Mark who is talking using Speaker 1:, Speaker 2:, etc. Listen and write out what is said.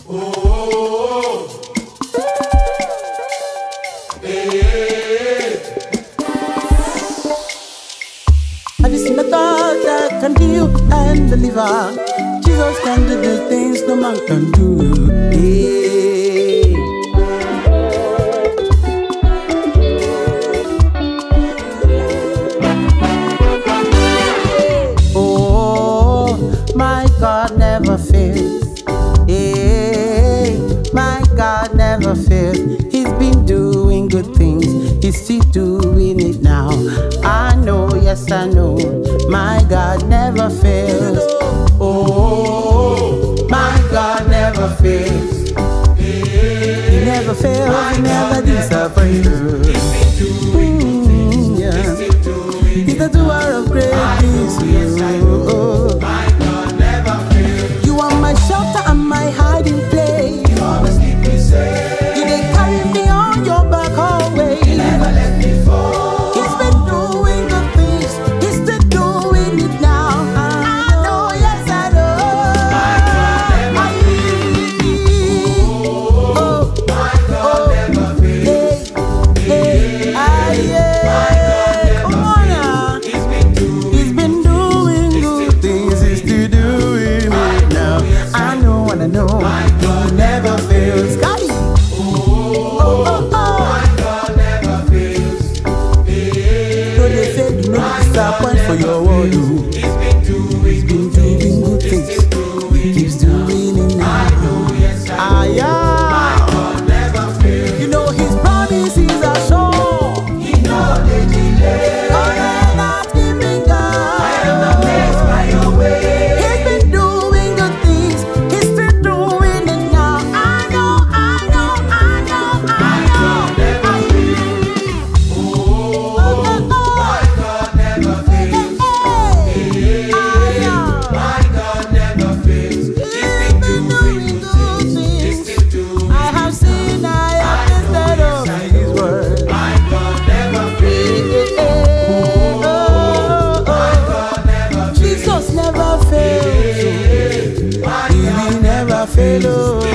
Speaker 1: Have you seen the God that can heal and deliver? Jesus can do the things no man can do. Yeah. Oh, my God never fails. Yeah, my God never fails. He's been doing good things. He's still doing it now. I know, yes I know, my God never fails. Oh, my God never fails. He never fails, he never disappoints. He's the doer of great things. Oh, my God never fails. You are my shelter and my hiding place. You always keep me safe. You didn't carry me on your back always. You never let me fall. He's been doing good things. He's still doing it now. I know, yes I know. My God never fails. Oh, my God never fails. Hey, yeah. Come on now. He's been doing good things. He's still doing it now. I know and I know. He never fails. Scotty.
Speaker 2: My God never fails.
Speaker 1: No, they say do not disappoint for your word.
Speaker 2: He's been doing
Speaker 1: Good things. He keeps doing it now.
Speaker 2: yes, I
Speaker 1: Yeah.
Speaker 2: My God never fails.
Speaker 1: You know his promises are sure.
Speaker 2: He know the delay.
Speaker 1: God has not given
Speaker 2: I am
Speaker 1: God.
Speaker 2: amazed by your way.
Speaker 1: He's been doing good things. He's still doing it now. I know.
Speaker 2: My God never fails. My God never fails. My God never fails. He's been doing good things. He's still doing.
Speaker 1: I have seen, I have tasted of his word.
Speaker 2: My God never fails. My God never fails.
Speaker 1: Jesus never fails. He will never fail.